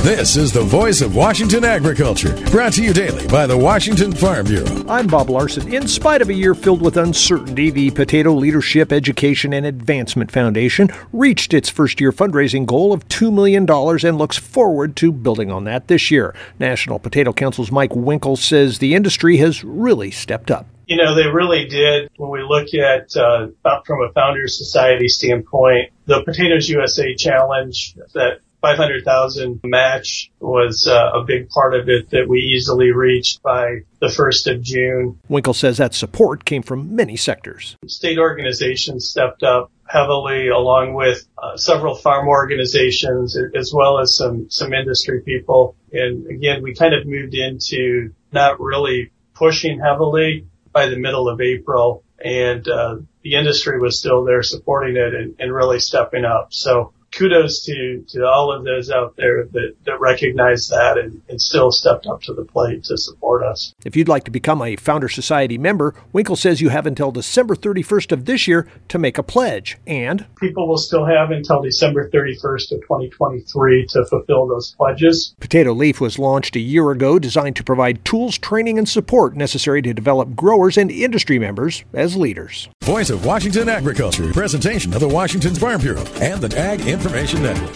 This is the voice of Washington agriculture, brought to you daily by the Washington Farm Bureau. I'm Bob Larson. In spite of a year filled with uncertainty, the Potato Leadership, Education, and Advancement Foundation reached its first-year fundraising goal of $2 million and looks forward to building on that this year. National Potato Council's Mike Winkle says the industry has really stepped up. You know, they really did. When we look at from a Founders Society standpoint, the Potatoes USA Challenge, that 500,000 match was a big part of it that we easily reached by the 1st of June. Winkle says that support came from many sectors. State organizations stepped up heavily, along with several farm organizations, as well as some industry people. And again, we kind of moved into not really pushing heavily by the middle of April, and the industry was still there supporting it and really stepping up. So kudos to all of those out there that recognize that and still stepped up to the plate to support us. If you'd like to become a Founder Society member, Winkle says you have until December 31st of this year to make a pledge. And people will still have until December 31st of 2023 to fulfill those pledges. Potato Leaf was launched a year ago, designed to provide tools, training, and support necessary to develop growers and industry members as leaders. Voice of Washington agriculture, presentation of the Washington Farm Bureau and the Ag Information Network.